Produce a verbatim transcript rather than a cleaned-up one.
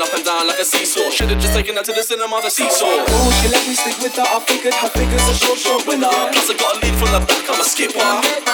going up and down like a seesaw. Should've just taken her to the cinema, the seesaw. Oh, she let me stick with her, I figured her figures a short, short winner. Plus I got a lead from the back, I'm a skipper.